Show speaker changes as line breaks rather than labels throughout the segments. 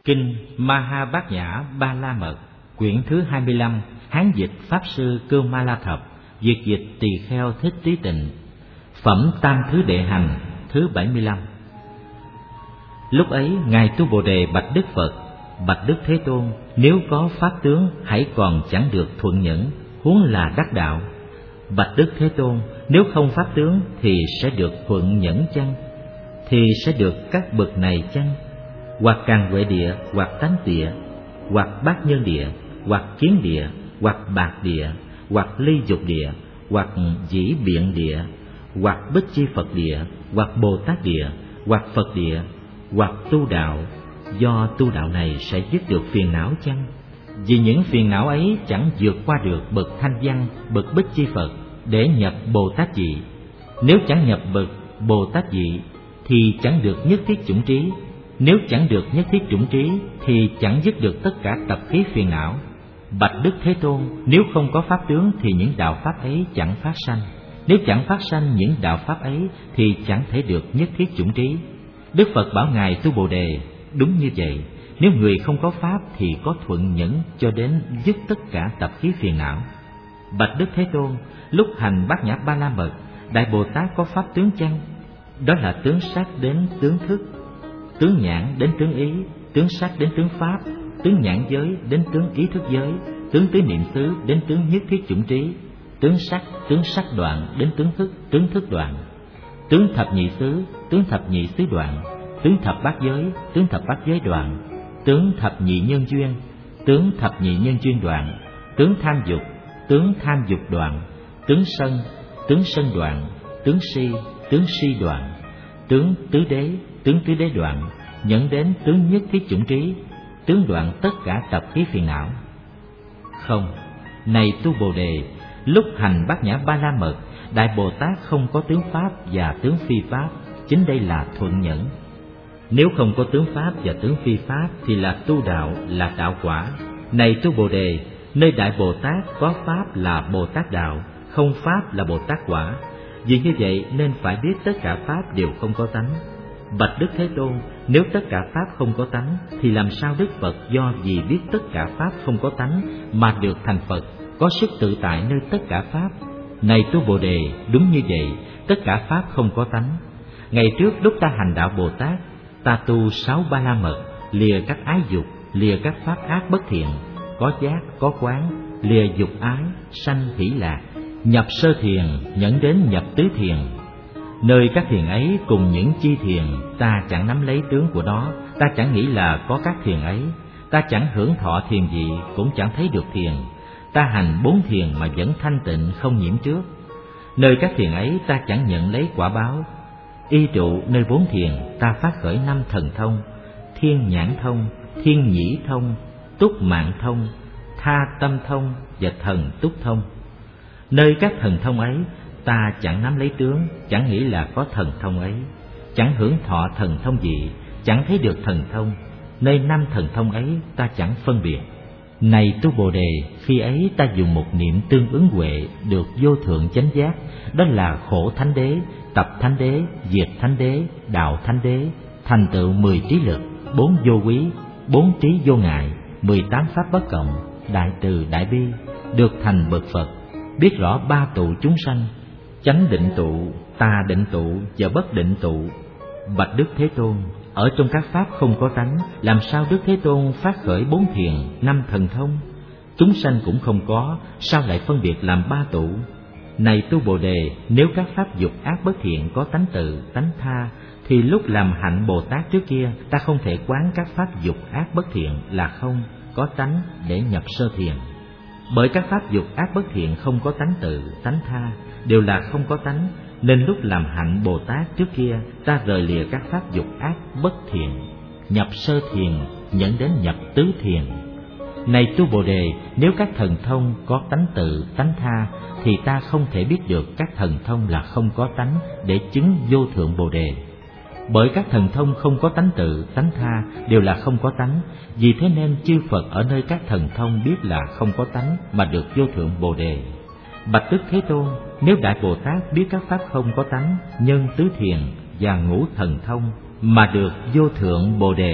Kinh Maha Bát Nhã Ba La Mật, quyển thứ 25, Hán dịch Pháp sư Cưu Ma La Thập, việt dịch Tỳ Kheo Thích Trí Tịnh, phẩm Tam Thứ Đệ Hành thứ 75. Lúc ấy ngài Tu Bồ Đề bạch Đức Phật: bạch Đức Thế Tôn, nếu có pháp tướng hãy còn chẳng được thuận nhẫn, huống là đắc đạo. Bạch Đức Thế Tôn, nếu không pháp tướng thì sẽ được thuận nhẫn chăng? Thì sẽ được các bậc này chăng? Hoặc Càn Huệ Địa, hoặc Tánh Địa, hoặc Bát Nhân Địa, hoặc Kiến Địa, hoặc Bạc Địa, hoặc Ly Dục Địa, hoặc Dĩ Biện Địa, hoặc Bích Chi Phật Địa, hoặc Bồ Tát Địa, hoặc Phật Địa, hoặc tu đạo. Do tu đạo này sẽ dứt được phiền não chăng? Vì những phiền não ấy chẳng vượt qua được bậc Thanh Văn, bậc Bích Chi Phật để nhập Bồ Tát Dị. Nếu chẳng nhập bậc Bồ Tát Dị thì chẳng được nhất thiết chủng trí. Nếu chẳng được nhất thiết chủng trí thì chẳng dứt được tất cả tập khí phiền não. Bạch Đức Thế Tôn, nếu không có pháp tướng thì những đạo pháp ấy chẳng phát sanh. Nếu chẳng phát sanh những đạo pháp ấy thì chẳng thể được nhất thiết chủng trí. Đức Phật bảo ngài Tu Bồ Đề: đúng như vậy, nếu người không có pháp thì có thuận nhẫn cho đến dứt tất cả tập khí phiền não. Bạch Đức Thế Tôn, lúc hành Bát Nhã Ba La Mật, Đại Bồ Tát có pháp tướng chăng? Đó là tướng sắc đến tướng thức, tướng nhãn đến tướng ý, tướng sắc đến tướng pháp, tướng nhãn giới đến tướng ý thức giới, tướng tứ niệm xứ đến tướng nhất thiết chủng trí, tướng sắc đoạn đến tướng thức đoạn, tướng thập nhị xứ, tướng thập nhị xứ đoạn, tướng thập bát giới đoạn, tướng thập nhị nhân duyên, tướng thập nhị nhân duyên đoạn, tướng tham dục đoạn, tướng sân đoạn, tướng si đoạn, tướng tứ đế đoạn, nhận đến tướng nhất thiết chủng trí, tướng đoạn tất cả tập khí phiền não. Không, này Tu Bồ Đề, lúc hành Bát Nhã Ba La Mật, Đại Bồ Tát không có tướng pháp và tướng phi pháp, chính đây là thuận nhẫn. Nếu không có tướng pháp và tướng phi pháp thì là tu đạo, là đạo quả. Này Tu Bồ Đề, nơi Đại Bồ Tát có pháp là Bồ Tát đạo, không pháp là Bồ Tát quả. Vì như vậy nên phải biết tất cả pháp đều không có tánh. Bạch Đức Thế Tôn, nếu tất cả pháp không có tánh thì làm sao Đức Phật do vì biết tất cả pháp không có tánh mà được thành Phật, có sức tự tại nơi tất cả pháp? Này Tu Bồ Đề, đúng như vậy, tất cả pháp không có tánh. Ngày trước lúc ta hành đạo Bồ Tát, ta tu 6 Ba La Mật, lìa các ái dục, lìa các pháp ác bất thiện, có giác, có quán, lìa dục ái, sanh hỷ lạc, nhập sơ thiền, nhẫn đến nhập tứ thiền. Nơi các thiền ấy cùng những chi thiền, ta chẳng nắm lấy tướng của nó, ta chẳng nghĩ là có các thiền ấy, ta chẳng hưởng thọ thiền vị, cũng chẳng thấy được thiền. Ta hành 4 thiền mà vẫn thanh tịnh không nhiễm trước. Nơi các thiền ấy ta chẳng nhận lấy quả báo. Y trụ nơi 4 thiền, ta phát khởi 5 thần thông: thiên nhãn thông, thiên nhĩ thông, túc mạng thông, tha tâm thông và thần túc thông. Nơi các thần thông ấy ta chẳng nắm lấy tướng, chẳng nghĩ là có thần thông ấy, chẳng hưởng thọ thần thông gì, chẳng thấy được thần thông. Nơi 5 thần thông ấy ta chẳng phân biệt. Này Tu Bồ Đề, khi ấy ta dùng một niệm tương ứng huệ được vô thượng chánh giác, đó là khổ thánh đế, tập thánh đế, diệt thánh đế, đạo thánh đế, thành tựu 10 trí lực, 4 vô quý, 4 trí vô ngại, 18 pháp bất cộng, đại từ đại bi, được thành bậc Phật, biết rõ 3 tụ chúng sanh: chánh định tụ, tà định tụ và bất định tụ. Bạch Đức Thế Tôn, ở trong các pháp không có tánh, làm sao Đức Thế Tôn phát khởi 4 thiền, 5 thần thông? Chúng sanh cũng không có, sao lại phân biệt làm 3 tụ? Này Tu Bồ Đề, nếu các pháp dục ác bất thiện có tánh tự, tánh tha, thì lúc làm hạnh Bồ Tát trước kia, ta không thể quán các pháp dục ác bất thiện là không có tánh để nhập sơ thiền. Bởi các pháp dục ác bất thiện không có tánh tự, tánh tha, đều là không có tánh, nên lúc làm hạnh Bồ Tát trước kia, ta rời lìa các pháp dục ác bất thiện, nhập sơ thiền, dẫn đến nhập tứ thiền. Này Tu Bồ Đề, nếu các thần thông có tánh tự, tánh tha, thì ta không thể biết được các thần thông là không có tánh để chứng vô thượng Bồ Đề. Bởi các thần thông không có tánh tự, tánh tha, đều là không có tánh, vì thế nên chư Phật ở nơi các thần thông biết là không có tánh mà được vô thượng Bồ Đề. Bạch Đức Thế Tôn, nếu Đại Bồ Tát biết các pháp không có tánh, nhân tứ thiền và ngũ thần thông mà được vô thượng Bồ Đề,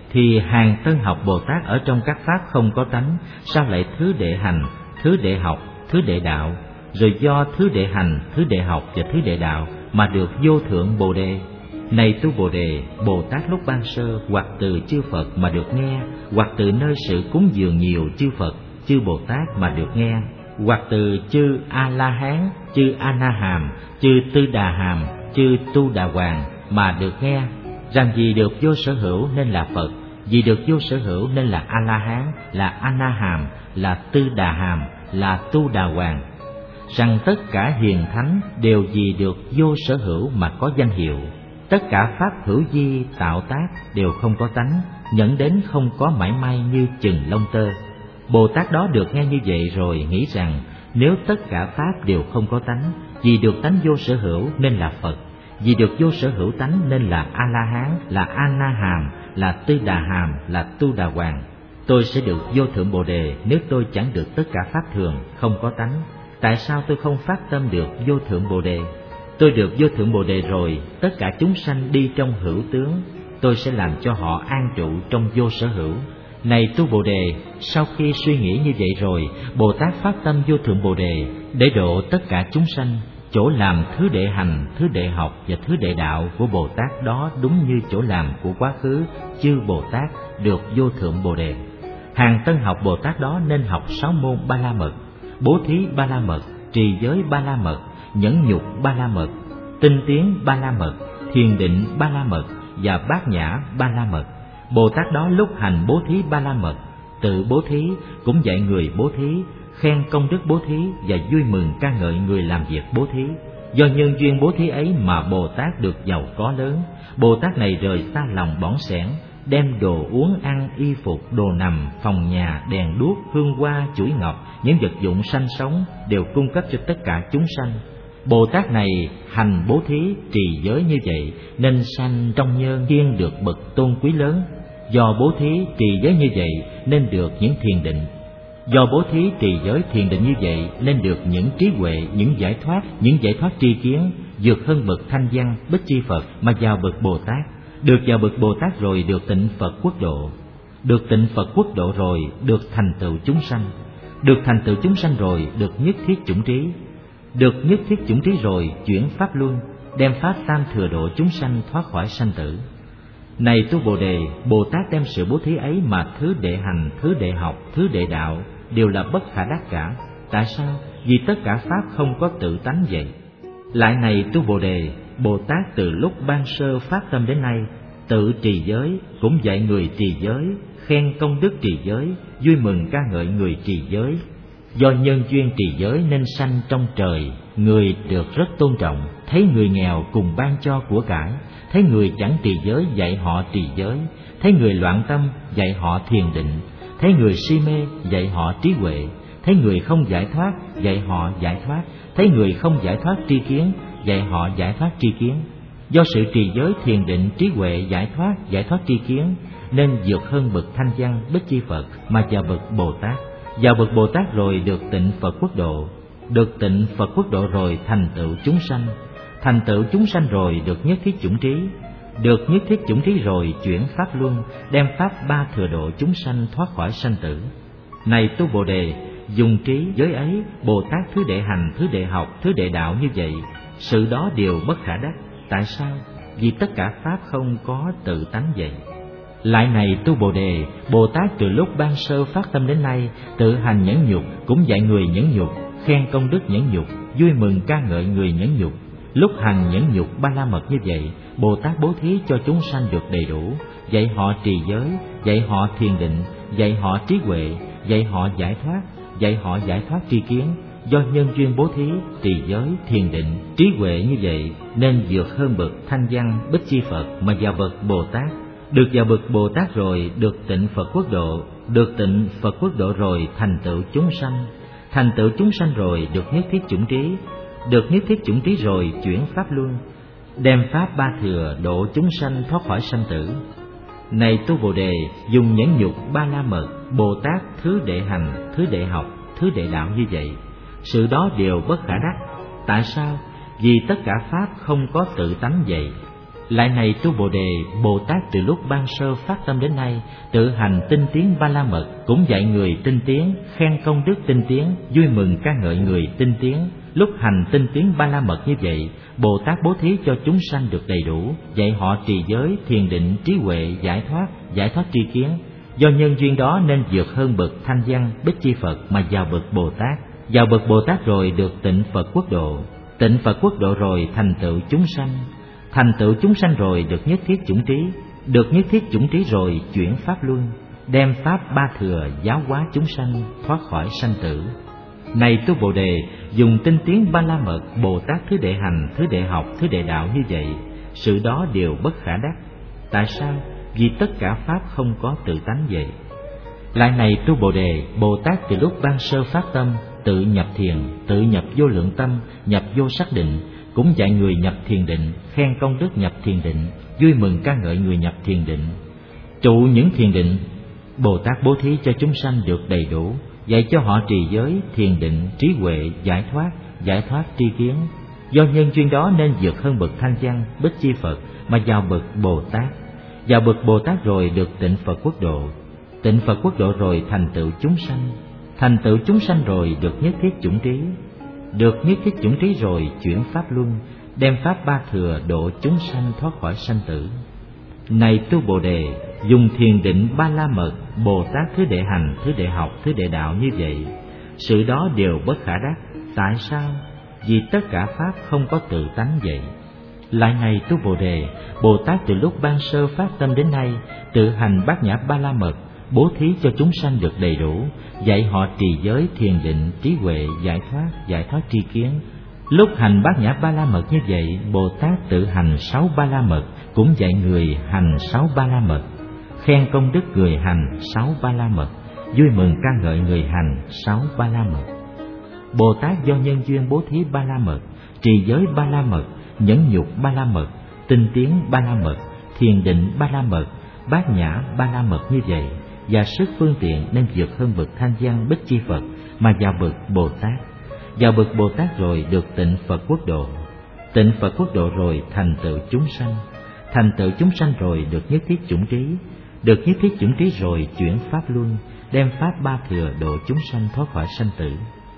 thì hàng Tân học Bồ Tát ở trong các pháp không có tánh, sao lại thứ đệ hành, thứ đệ học, thứ đệ đạo, rồi do thứ đệ hành, thứ đệ học và thứ đệ đạo mà được vô thượng Bồ đề? Này tu Bồ đề, Bồ Tát lúc ban sơ hoặc từ chư Phật mà được nghe, hoặc từ nơi sự cúng dường nhiều chư Phật, chư Bồ Tát mà được nghe, hoặc từ chư A La Hán, chư A Na Hàm, chư Tư Đà Hàm, chư Tu Đà Hoàng mà được nghe, rằng vì được vô sở hữu nên là Phật, vì được vô sở hữu nên là A La Hán, là A Na Hàm, là Tư Đà Hàm, là Tu Đà Hoàng, rằng tất cả hiền thánh đều vì được vô sở hữu mà có danh hiệu. Tất cả pháp hữu vi tạo tác đều không có tánh, nhẫn đến không có mảy may như chừng lông tơ. Bồ Tát đó được nghe như vậy rồi nghĩ rằng nếu tất cả pháp đều không có tánh, vì được tánh vô sở hữu nên là Phật, vì được vô sở hữu tánh nên là A La Hán, là A Na Hàm, là Tư Đà Hàm, là Tu Đà Hoàng. Tôi sẽ được vô thượng Bồ đề nếu tôi chẳng được tất cả pháp thường không có tánh. Tại sao tôi không phát tâm được vô thượng Bồ đề? Tôi được vô thượng Bồ đề rồi, tất cả chúng sanh đi trong hữu tướng, tôi sẽ làm cho họ an trụ trong vô sở hữu. Này tu Bồ đề, sau khi suy nghĩ như vậy rồi, Bồ Tát phát tâm vô thượng Bồ đề để độ tất cả chúng sanh. Chỗ làm thứ đệ hành, thứ đệ học và thứ đệ đạo của Bồ Tát đó đúng như chỗ làm của quá khứ chư Bồ Tát được vô thượng Bồ đề. Hàng tân học Bồ Tát đó nên học 6 môn Ba La Mật, bố thí Ba La Mật, trì giới Ba La Mật, nhẫn nhục Ba La Mật, tinh tiến Ba La Mật, thiền định Ba La Mật và bát nhã Ba La Mật. Bồ Tát đó lúc hành bố thí Ba La Mật, tự bố thí cũng dạy người bố thí, khen công đức bố thí và vui mừng ca ngợi người làm việc bố thí. Do nhân duyên bố thí ấy mà Bồ Tát được giàu có lớn. Bồ Tát này rời xa lòng bỏng sẻn, đem đồ uống ăn, y phục, đồ nằm, phòng nhà, đèn đuốc, hương hoa, chuỗi ngọc, những vật dụng sanh sống đều cung cấp cho tất cả chúng sanh. Bồ Tát này hành bố thí, trì giới như vậy nên sanh trong nhân duyên được bậc tôn quý lớn. Do bố thí, trì giới như vậy nên được những thiền định. Do bố thí, trì giới, thiền định như vậy nên được những trí huệ, những giải thoát tri kiến, vượt hơn bậc thanh văn, bích chi Phật mà vào bậc Bồ Tát. Được vào bậc Bồ Tát rồi được tịnh Phật quốc độ. Được tịnh Phật quốc độ rồi được thành tựu chúng sanh. Được thành tựu chúng sanh rồi được nhất thiết chủng trí. Được nhất thiết chủng trí rồi chuyển pháp luân, đem pháp tam thừa độ chúng sanh thoát khỏi sanh tử. Này tu Bồ đề, Bồ Tát đem sự bố thí ấy mà thứ đệ hành, thứ đệ học, thứ đệ đạo đều là bất khả đắc cả. Tại sao? Vì tất cả pháp không có tự tánh vậy. Lại này tu Bồ đề, Bồ Tát từ lúc ban sơ phát tâm đến nay, tự trì giới cũng dạy người trì giới, khen công đức trì giới, vui mừng ca ngợi người trì giới. Do nhân duyên trì giới nên sanh trong trời, người được rất tôn trọng, thấy người nghèo cùng ban cho của cải, thấy người chẳng trì giới dạy họ trì giới, thấy người loạn tâm dạy họ thiền định, thấy người si mê dạy họ trí huệ, thấy người không giải thoát dạy họ giải thoát, thấy người không giải thoát tri kiến dạy họ giải thoát tri kiến. Do sự trì giới, thiền định, trí huệ, giải thoát tri kiến nên vượt hơn bậc thanh văn, bích chi Phật mà vào bậc Bồ Tát. Vào bậc Bồ Tát rồi được tịnh Phật quốc độ. Được tịnh Phật quốc độ rồi thành tựu chúng sanh. Thành tựu chúng sanh rồi được nhất thiết chủng trí. Được nhất thiết chủng trí rồi chuyển pháp luân, đem pháp ba thừa độ chúng sanh thoát khỏi sanh tử. Này tu Bồ đề, dùng trí giới ấy, Bồ Tát thứ đệ hành, thứ đệ học, thứ đệ đạo như vậy, sự đó đều bất khả đắc. Tại sao? Vì tất cả pháp không có tự tánh vậy. Lại này tu Bồ đề, Bồ Tát từ lúc ban sơ phát tâm đến nay, tự hành nhẫn nhục cũng dạy người nhẫn nhục, khen công đức nhẫn nhục, vui mừng ca ngợi người nhẫn nhục. Lúc hành nhẫn nhục Ba La Mật như vậy, Bồ Tát bố thí cho chúng sanh được đầy đủ, dạy họ trì giới, dạy họ thiền định, dạy họ trí huệ, dạy họ giải thoát tri kiến. Do nhân duyên bố thí, trì giới, thiền định, trí huệ như vậy nên vượt hơn bậc thanh văn, bích chi Phật mà vào bậc Bồ Tát. Được vào bậc Bồ Tát rồi được tịnh Phật quốc độ. Được tịnh Phật quốc độ rồi thành tựu chúng sanh. Thành tựu chúng sanh rồi được nhất thiết chủng trí. Được nhất thiết chủng trí rồi chuyển pháp luân, đem pháp ba thừa độ chúng sanh thoát khỏi sanh tử. Này tu Bồ đề, dùng nhẫn nhục Ba La Mật, Bồ Tát thứ đệ hành, thứ đệ học, thứ đệ đạo như vậy, sự đó đều bất khả đắc. Tại sao? Vì tất cả pháp không có tự tánh vậy. Lại này tu Bồ Đề, Bồ Tát từ lúc ban sơ phát tâm đến nay, tự hành tinh tiến Ba La Mật, cũng dạy người tinh tiến, khen công đức tinh tiến, vui mừng ca ngợi người tinh tiến. Lúc hành tinh tiến Ba La Mật như vậy, Bồ Tát bố thí cho chúng sanh được đầy đủ, dạy họ trì giới, thiền định, trí huệ, giải thoát tri kiến. Do nhân duyên đó nên vượt hơn bậc Thanh Văn, Bích Chi Phật mà vào bậc Bồ Tát. Vào bậc Bồ Tát rồi được tịnh Phật quốc độ, tịnh Phật quốc độ rồi thành tựu chúng sanh, thành tựu chúng sanh rồi được nhất thiết chủng trí, được nhất thiết chủng trí rồi chuyển pháp luân, đem pháp ba thừa giáo hóa chúng sanh thoát khỏi sanh tử. Này tu Bồ Đề, dùng tinh tiến Ba La Mật, Bồ Tát thứ đệ hành, thứ đệ học, thứ đệ đạo như vậy, sự đó đều bất khả đắc. Tại sao? Vì tất cả pháp không có tự tánh vậy. Lại này tu Bồ Đề, Bồ Tát từ lúc ban sơ phát tâm, tự nhập thiền, tự nhập vô lượng tâm, nhập vô sắc định, cũng dạy người nhập thiền định, khen công đức nhập thiền định, vui mừng ca ngợi người nhập thiền định. Trụ những thiền định, Bồ Tát bố thí cho chúng sanh được đầy đủ, dạy cho họ trì giới, thiền định, trí huệ, giải thoát tri kiến. Do nhân duyên đó nên vượt hơn bậc Thanh Văn, Bích Chi Phật mà vào bậc Bồ Tát. Vào bậc Bồ Tát rồi được tịnh Phật quốc độ, tịnh Phật quốc độ rồi thành tựu chúng sanh, thành tựu chúng sanh rồi được nhất thiết chủng trí, được nhất thiết chủng trí rồi chuyển pháp luân, đem pháp ba thừa độ chúng sanh thoát khỏi sanh tử. Này tu Bồ Đề, dùng thiền định Ba La Mật, Bồ Tát thứ đệ hành, thứ đệ học, thứ đệ đạo như vậy, sự đó đều bất khả đắc. Tại sao? Vì tất cả pháp không có tự tánh vậy. Lại này tu Bồ Đề, Bồ Tát từ lúc ban sơ phát tâm đến nay, tự hành Bát Nhã Ba La Mật, bố thí cho chúng sanh được đầy đủ, dạy họ trì giới, thiền định, trí huệ, giải thoát tri kiến. Lúc hành Bát Nhã Ba La Mật như vậy, Bồ Tát tự hành 6 Ba La Mật, cũng dạy người hành 6 Ba La Mật, khen công đức người hành 6 Ba La Mật, vui mừng ca ngợi người hành 6 Ba La Mật. Bồ Tát do nhân duyên bố thí Ba La Mật, trì giới Ba La Mật, nhẫn nhục Ba La Mật, tinh tiến Ba La Mật, thiền định Ba La Mật, Bát Nhã Ba La Mật như vậy, và sức phương tiện nên vượt hơn bậc Thanh Văn, Bích Chi Phật mà vào bậc Bồ Tát. Vào bậc Bồ Tát rồi được tịnh Phật quốc độ, tịnh Phật quốc độ rồi thành tựu chúng sanh, thành tựu chúng sanh rồi được nhất thiết chủng trí, được nhất thiết chủng trí rồi chuyển pháp luân, đem pháp ba thừa độ chúng sanh thoát khỏi sanh tử.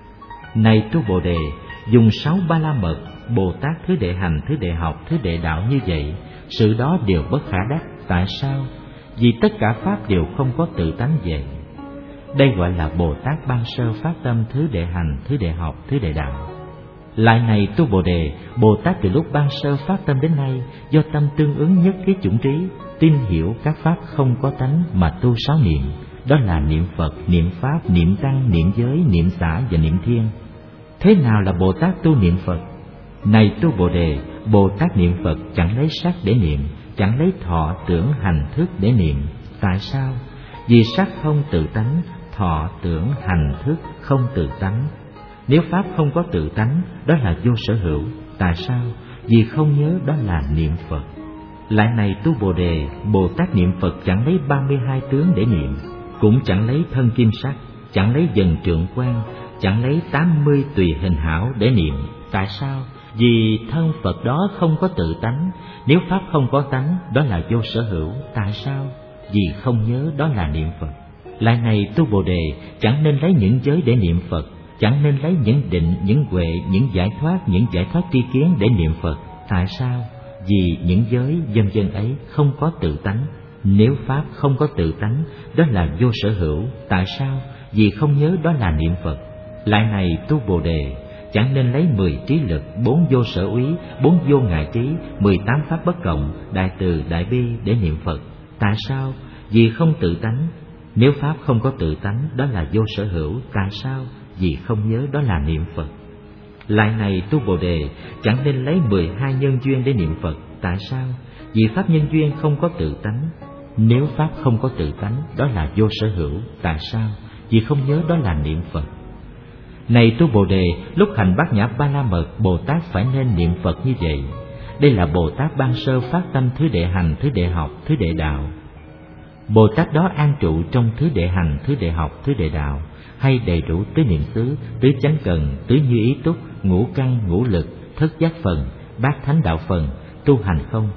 Này tu Bồ Đề, dùng 6 Ba La Mật, Bồ Tát thứ đệ hành, thứ đệ học, thứ đệ đạo như vậy, sự đó đều bất khả đắc. Tại sao? Vì tất cả pháp đều không có tự tánh vậy. Đây gọi là Bồ Tát ban sơ phát tâm thứ đệ hành, thứ đệ học, thứ đệ đạo. Lại này tu Bồ Đề, Bồ Tát từ lúc ban sơ phát tâm đến nay, do tâm tương ứng nhất thiết chủng trí, tin hiểu các pháp không có tánh mà tu 6 niệm, đó là niệm Phật, niệm Pháp, niệm Tăng, niệm Giới, niệm Xả và niệm Thiên. Thế nào là Bồ Tát tu niệm Phật? Này tu Bồ Đề, Bồ Tát niệm Phật chẳng lấy sắc để niệm, chẳng lấy thọ tưởng hành thức để niệm. Tại sao? Vì sắc không tự tánh, thọ tưởng hành thức không tự tánh. Nếu pháp không có tự tánh, đó là vô sở hữu. Tại sao? Vì không nhớ đó là niệm Phật. Lại này tu Bồ Đề, Bồ Tát niệm Phật chẳng lấy 32 tướng để niệm, cũng chẳng lấy thân kim sắc, chẳng lấy dần trượng quan, chẳng lấy 80 tùy hình hảo để niệm. Tại sao? Vì thân Phật đó không có tự tánh. Nếu pháp không có tánh, đó là vô sở hữu. Tại sao? Vì không nhớ đó là niệm Phật. Lại này tu Bồ Đề, chẳng nên lấy những giới để niệm Phật, chẳng nên lấy những định, những huệ, những giải thoát tri kiến để niệm Phật. Tại sao? Vì những giới vân vân ấy không có tự tánh. Nếu pháp không có tự tánh, đó là vô sở hữu. Tại sao? Vì không nhớ đó là niệm Phật. Lại này tu Bồ Đề, chẳng nên lấy 10 trí lực, 4 vô sở úy, 4 vô ngại trí, 18 pháp bất cộng, đại từ đại bi để niệm Phật. Tại sao? Vì không tự tánh. Nếu pháp không có tự tánh, đó là vô sở hữu. Tại sao? Vì không nhớ đó là niệm Phật. Lại này tu Bồ Đề, chẳng nên lấy 12 nhân duyên để niệm Phật. Tại sao? Vì pháp nhân duyên không có tự tánh. Nếu pháp không có tự tánh, đó là vô sở hữu. Tại sao? Vì không nhớ đó là niệm Phật. Này tu Bồ Đề, lúc hành Bát Nhã Ba La Mật, Bồ Tát phải nên niệm Phật như vậy. Đây là Bồ Tát ban sơ phát tâm thứ đệ hành, thứ đệ học, thứ đệ đạo. Bồ Tát đó an trụ trong thứ đệ hành, thứ đệ học, thứ đệ đạo, hay đầy đủ tứ niệm xứ, tứ chánh cần, tứ như ý túc, ngũ căn, ngũ lực, thất giác phần, bát thánh đạo phần, tu hành không.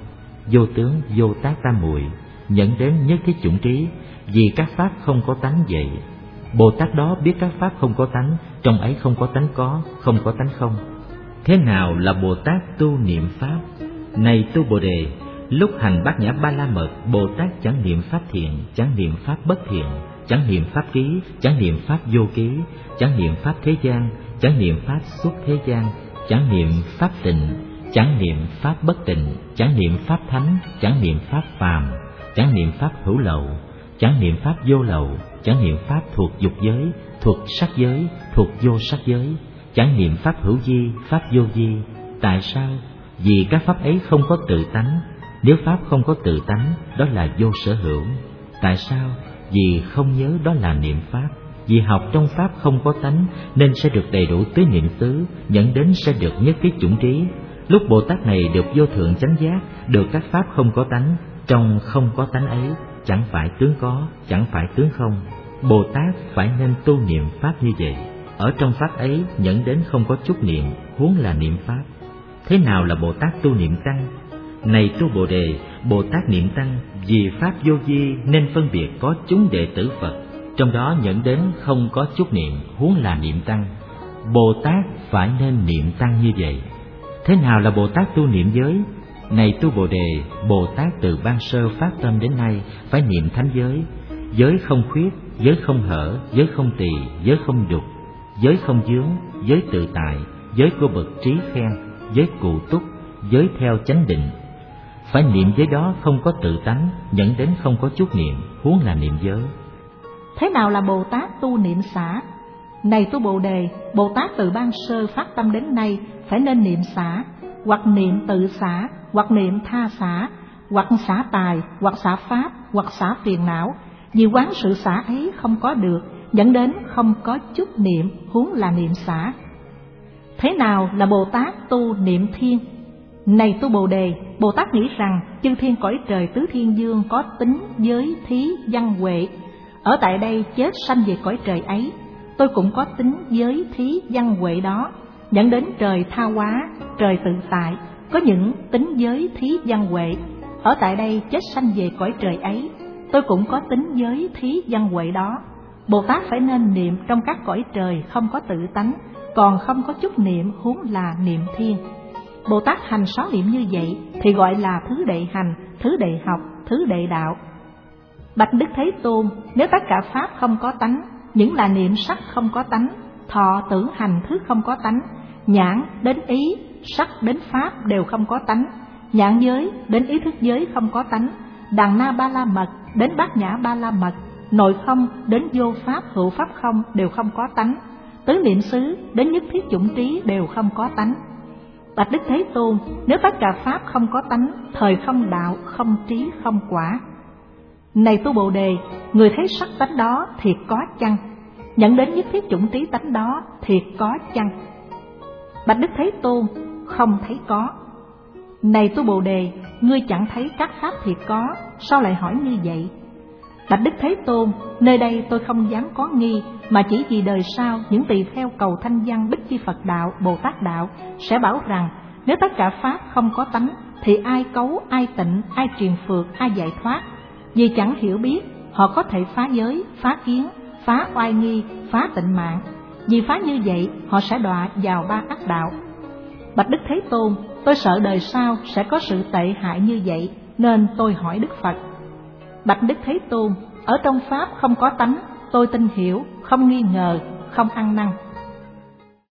vô tướng vô tác tam muội, dẫn đến nhất thiết chủng trí, vì các pháp không có tánh vậy. Bồ Tát đó biết các pháp không có tánh, trong ấy không có tánh có, không có tánh không. Thế nào là Bồ Tát tu niệm pháp? Này tu Bồ Đề, lúc hành bát nhã ba la mật, Bồ Tát chẳng niệm pháp thiện, chẳng niệm pháp bất thiện, chẳng niệm pháp ký, chẳng niệm pháp vô ký, chẳng niệm pháp thế gian, chẳng niệm pháp xuất thế gian, chẳng niệm pháp tịnh, chẳng niệm pháp bất tịnh, chẳng niệm pháp thánh, chẳng niệm pháp phàm, chẳng niệm pháp hữu lậu, chẳng niệm pháp vô lậu, chẳng niệm pháp thuộc dục giới, thuộc sắc giới, thuộc vô sắc giới, chẳng niệm pháp hữu vi, pháp vô vi. Tại sao? Vì các pháp ấy không có tự tánh. Nếu pháp không có tự tánh, đó là vô sở hữu. Tại sao? Vì không nhớ đó là niệm pháp. Vì học trong pháp không có tánh, nên sẽ được đầy đủ tứ niệm xứ, dẫn đến sẽ được nhất thiết chủng trí. Lúc Bồ Tát này được vô thượng chánh giác, được các pháp không có tánh, trong không có tánh ấy, chẳng phải tướng có, chẳng phải tướng không. Bồ Tát phải nên tu niệm pháp như vậy. Ở trong pháp ấy dẫn đến không có chút niệm, huống là niệm pháp. Thế nào là Bồ Tát tu niệm tăng? Này tu Bồ Đề, Bồ Tát niệm tăng vì pháp vô vi nên phân biệt có chúng đệ tử Phật, trong đó dẫn đến không có chút niệm, huống là niệm tăng. Bồ Tát phải nên niệm tăng như vậy. Thế nào là Bồ Tát tu niệm giới? Này tu Bồ Đề, Bồ Tát từ ban sơ phát tâm đến nay phải niệm thánh giới. Giới không khuyết, giới không hở, giới không tỳ, giới không đục, giới không vướng, giới tự tại, giới của bậc trí khen, giới cụ túc, giới theo chánh định. Phải niệm giới đó không có tự tánh, dẫn đến không có chút niệm, huống là niệm giới.
Thế nào là Bồ Tát tu niệm xả? Này tu Bồ Đề, Bồ Tát từ ban sơ phát tâm đến nay phải nên niệm xả, hoặc niệm tự xả, hoặc niệm tha xả, hoặc xả tài, hoặc xả pháp, hoặc xả phiền não. Vì quán sự xả ấy không có được, dẫn đến không có chút niệm, huống là niệm xả. Thế nào là Bồ Tát tu niệm thiên? Này tu Bồ Đề, Bồ Tát nghĩ rằng chư thiên cõi trời tứ thiên dương có tính giới thí văn huệ. Ở tại đây chết sanh về cõi trời ấy, tôi cũng có tính giới thí văn huệ đó, dẫn đến trời tha hóa, trời tự tại có những tính giới thí văn huệ. Ở tại đây chết sanh về cõi trời ấy, tôi cũng có tính giới thí văn huệ đó. Bồ Tát phải nên niệm trong các cõi trời không có tự tánh, còn không có chút niệm, huống là niệm thiên. Bồ Tát hành 6 niệm như vậy thì gọi là thứ đệ hành, thứ đệ học, thứ đệ đạo. Bạch Đức Thế Tôn, nếu tất cả pháp không có tánh, những là niệm sắc không có tánh, thọ tưởng hành thức không có tánh, nhãn đến ý, sắc đến pháp đều không có tánh, nhãn giới đến ý thức giới không có tánh, đằng na ba la mật đến bát nhã ba la mật, nội không đến vô pháp hữu pháp không đều không có tánh, tứ niệm xứ đến nhất thiết chủng trí đều không có tánh. Bạch Đức Thế Tôn, nếu tất cả pháp không có tánh, thời không đạo, không trí, không quả. Này tu Bồ Đề, người thấy sắc tánh đó thiệt có chăng? Nhận đến nhất thiết chủng trí tánh đó thiệt có chăng? Bạch Đức Thế Tôn, không thấy có. Này tu Bồ Đề, ngươi chẳng thấy các pháp thiệt có, sao lại hỏi như vậy? Bạch Đức Thế Tôn, nơi đây tôi không dám có nghi, mà chỉ vì đời sau những tỳ kheo cầu thanh văn Bích Chi Phật đạo, Bồ Tát đạo sẽ bảo rằng nếu tất cả pháp không có tánh thì ai cấu, ai tịnh, ai truyền phược, ai giải thoát. Vì chẳng hiểu biết, họ có thể phá giới, phá kiến, phá oai nghi, phá tịnh mạng. Vì phá như vậy, họ sẽ đọa vào 3 ác đạo. Bạch Đức Thế Tôn, tôi sợ đời sau sẽ có sự tệ hại như vậy, nên tôi hỏi Đức Phật. Bạch Đức Thế Tôn, ở trong pháp không có tánh, tôi tin hiểu, không nghi ngờ, không ăn năn.